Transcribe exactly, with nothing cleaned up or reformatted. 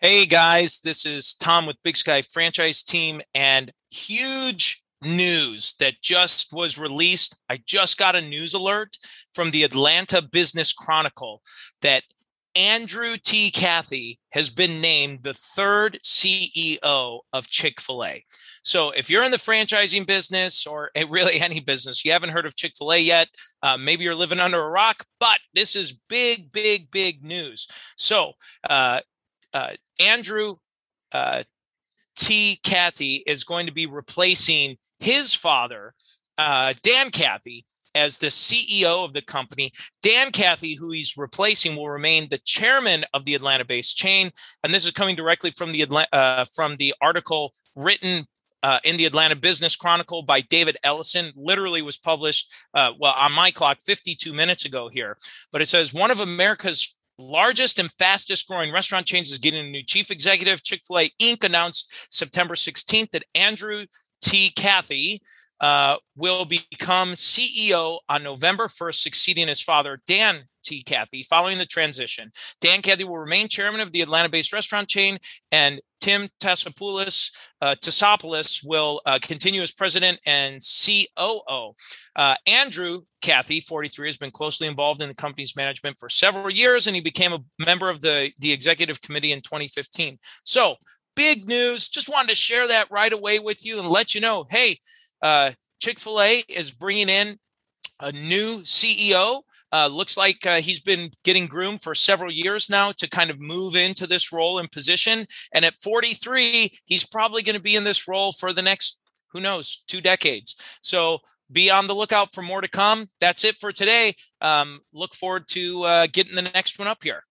Hey guys, this is Tom with Big Sky Franchise Team, and huge news that just was released. I just got a news alert from the Atlanta Business Chronicle that Andrew T. Cathy has been named the third C E O of Chick-fil-A. So if you're in the franchising business or really any business, you haven't heard of Chick-fil-A yet, uh, maybe you're living under a rock, but this is big, big, big news. So uh, uh, Andrew uh, T. Cathy is going to be replacing his father, uh, Dan Cathy, as the C E O of the company. Dan Cathy, who he's replacing, will remain the chairman of the Atlanta-based chain. And this is coming directly from the uh, from the article written uh, in the Atlanta Business Chronicle by David Ellison. Literally was published, uh, well, on my clock, fifty-two minutes ago here. But it says, one of America's largest and fastest growing restaurant chains is getting a new chief executive. Chick-fil-A Incorporated announced September sixteenth that Andrew T. Cathy uh, will become C E O on November first, succeeding his father, Dan T. Cathy, following the transition. Dan Cathy will remain chairman of the Atlanta-based restaurant chain, and Tim Tassopoulos, uh, Tassopoulos will uh, continue as president and C O O. Uh, Andrew Cathy, forty-three, has been closely involved in the company's management for several years, and he became a member of the, the executive committee in twenty fifteen. So, big news. Just wanted to share that right away with you and let you know, hey, uh, Chick-fil-A is bringing in a new C E O. Uh, looks like uh, he's been getting groomed for several years now to kind of move into this role and position. And at forty-three, he's probably going to be in this role for the next, who knows, two decades. So be on the lookout for more to come. That's it for today. Um, look forward to uh, getting the next one up here.